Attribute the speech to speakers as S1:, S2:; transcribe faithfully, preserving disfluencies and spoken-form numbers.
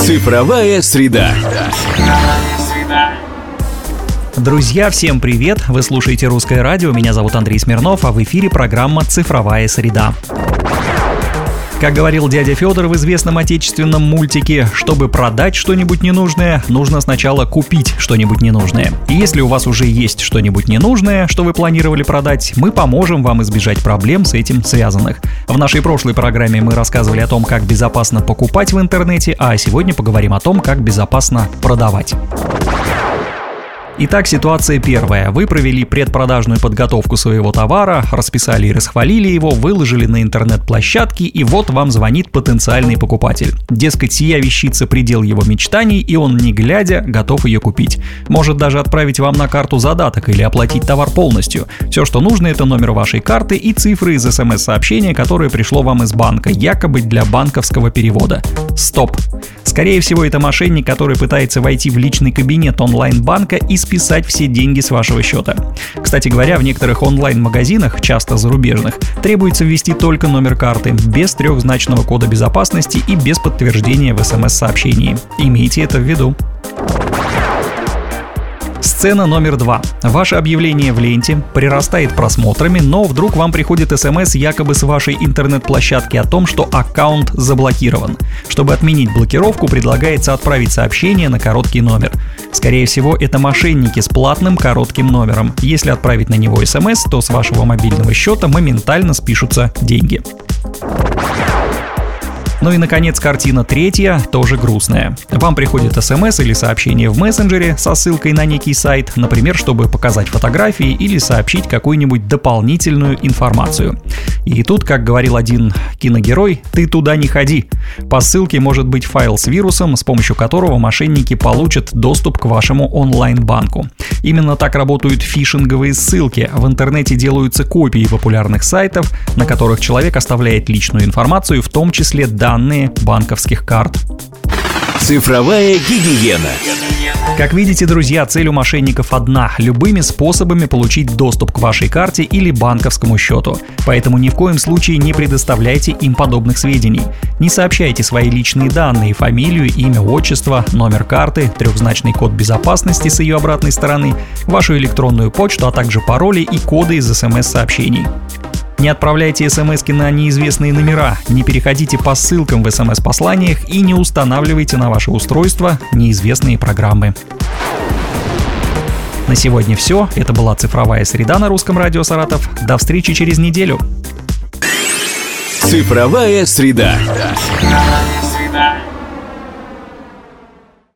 S1: Цифровая среда.
S2: Друзья, всем привет! Вы слушаете «Русское радио», меня зовут Андрей Смирнов, а в эфире программа «Цифровая среда». Как говорил дядя Федор в известном отечественном мультике, чтобы продать что-нибудь ненужное, нужно сначала купить что-нибудь ненужное. И если у вас уже есть что-нибудь ненужное, что вы планировали продать, мы поможем вам избежать проблем с этим связанных. В нашей прошлой программе мы рассказывали о том, как безопасно покупать в интернете, а сегодня поговорим о том, как безопасно продавать. Итак, ситуация первая. Вы провели предпродажную подготовку своего товара, расписали и расхвалили его, выложили на интернет-площадки, и вот вам звонит потенциальный покупатель. Дескать, сия вещица предел его мечтаний, и он, не глядя, готов ее купить. Может даже отправить вам на карту задаток или оплатить товар полностью. Все, что нужно, это номер вашей карты и цифры из смс-сообщения, которое пришло вам из банка, якобы для банковского перевода. Стоп! Скорее всего, это мошенник, который пытается войти в личный кабинет онлайн-банка и списать все деньги с вашего счета. Кстати говоря, в некоторых онлайн-магазинах, часто зарубежных, требуется ввести только номер карты, без трехзначного кода безопасности и без подтверждения в смс-сообщении. Имейте это в виду. Сцена номер два. Ваше объявление в ленте прирастает просмотрами, но вдруг вам приходит смс якобы с вашей интернет-площадки о том, что аккаунт заблокирован. Чтобы отменить блокировку, предлагается отправить сообщение на короткий номер. Скорее всего, это мошенники с платным коротким номером. Если отправить на него смс, то с вашего мобильного счета моментально спишутся деньги. Ну и, наконец, картина третья, тоже грустная. Вам приходит смс или сообщение в мессенджере со ссылкой на некий сайт, например, чтобы показать фотографии или сообщить какую-нибудь дополнительную информацию. И тут, как говорил один киногерой, ты туда не ходи. По ссылке может быть файл с вирусом, с помощью которого мошенники получат доступ к вашему онлайн-банку. Именно так работают фишинговые ссылки. В интернете делаются копии популярных сайтов, на которых человек оставляет личную информацию, в том числе данные банковских карт.
S1: Цифровая гигиена.
S2: Как видите, друзья, цель у мошенников одна – любыми способами получить доступ к вашей карте или банковскому счету. Поэтому ни в коем случае не предоставляйте им подобных сведений. Не сообщайте свои личные данные – фамилию, имя, отчество, номер карты, трехзначный код безопасности с ее обратной стороны, вашу электронную почту, а также пароли и коды из смс-сообщений. Не отправляйте смски на неизвестные номера, не переходите по ссылкам в смс-посланиях и не устанавливайте на ваше устройство неизвестные программы. На сегодня все. Это была «Цифровая среда» на Русском радио Саратов. До встречи через неделю.
S1: Цифровая среда.